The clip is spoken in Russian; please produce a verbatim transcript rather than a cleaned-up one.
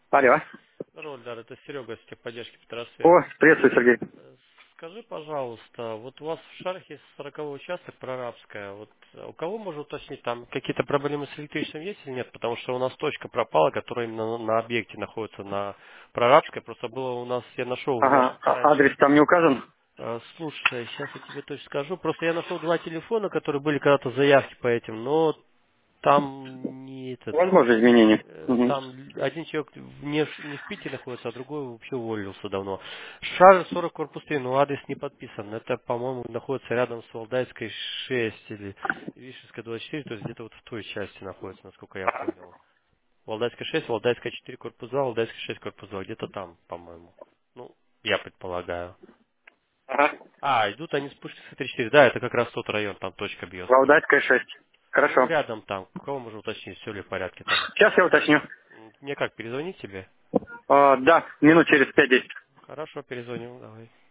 Алло. Здорово, Ильдар, это Серега с техподдержки Петросвет. О, приветствую, Сергей. Э, Скажи, пожалуйста, вот у вас в Шархе есть сороковой участок прорабская. Вот э, у кого можно уточнить, там какие-то проблемы с электричеством есть или нет? Потому что у нас точка пропала, которая именно на, на объекте находится, на прорабской. Просто было у нас, я нашел ваш Ага, а- раньше. адрес там не указан? Э, Слушай, сейчас я тебе точно скажу. Просто я нашел два телефона, которые были когда-то заявки по этим, но там не этот. Возможно, изменения. Э, Угу. Там один человек не, в- не в Питере находится, а другой вообще уволился давно. Шар сорок, корпус три, но адрес не подписан. Это, по-моему, находится рядом с Валдайской шесть или Вишенской двадцать четыре, то есть где-то вот в той части находится, насколько я понял. Валдайская шесть, Валдайская четыре, корпус два, Валдайская шесть, корпус два, где-то там, по-моему. Ну, я предполагаю. Ага. А, идут они с Пушкинской тридцать четыре, да, это как раз тот район, там точка бьет. Валдайская шесть. Ну, Хорошо. рядом там, кого можно уточнить, все ли в порядке там. Сейчас я уточню. М, Мне как, перезвонить тебе? А, да, минут через пять-десять. Хорошо, перезвоню, давай.